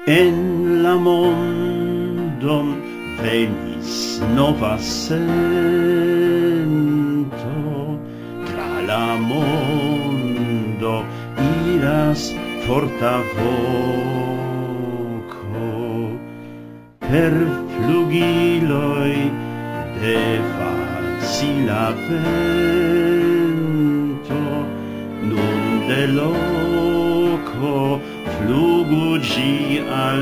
En la mondon venis nova sento, tra la mondo iras forta voco, per flugiloi de facila vento, nun de loco flugu gi al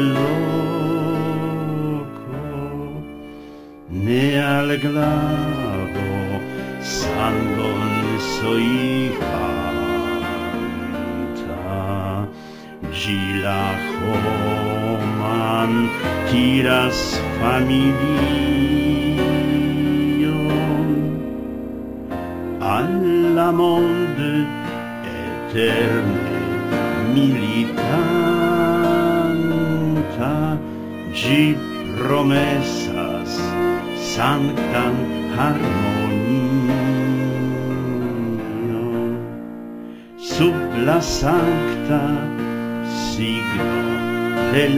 loco, ne al glavo sangon soifanta, gi la homan tiras familion, alla monde eterne militanta, gi promesas sanctan harmonion. Sub la sancta signo del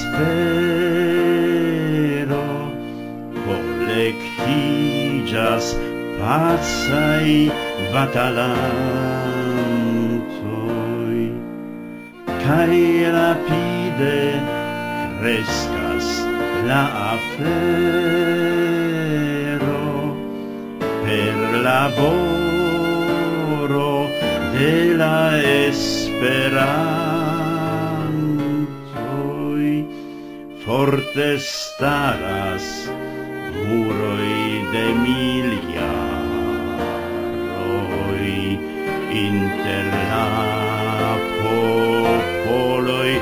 espero collectigas pacai batalantoi, cae rapide crescas la afero per laboro de la esperantoi. Forte staras muroi de miliaroi inter la popoloi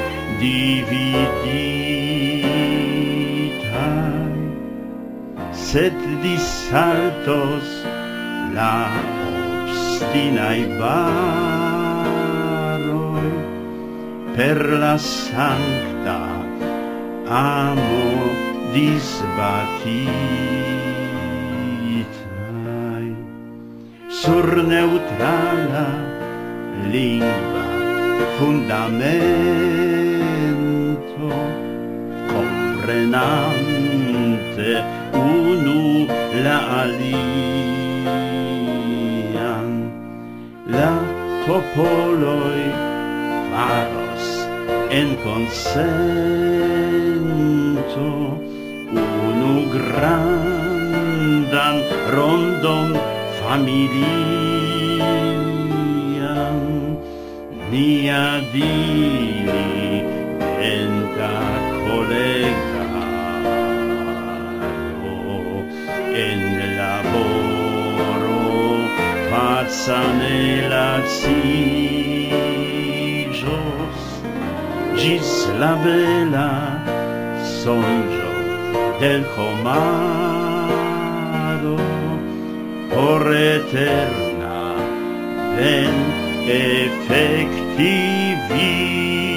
dividitai, sed dissaltos la obstinai baroi per la sancta amo disbatitai. Sur neutrala lingua fundamento, comprenante unu la alian, la popoloi faros en consento unu grandan rondon familian, nia dili enta collegaro en laboro pazane lacijos, gis la bela sonjo del homaro por eterna ben effectivi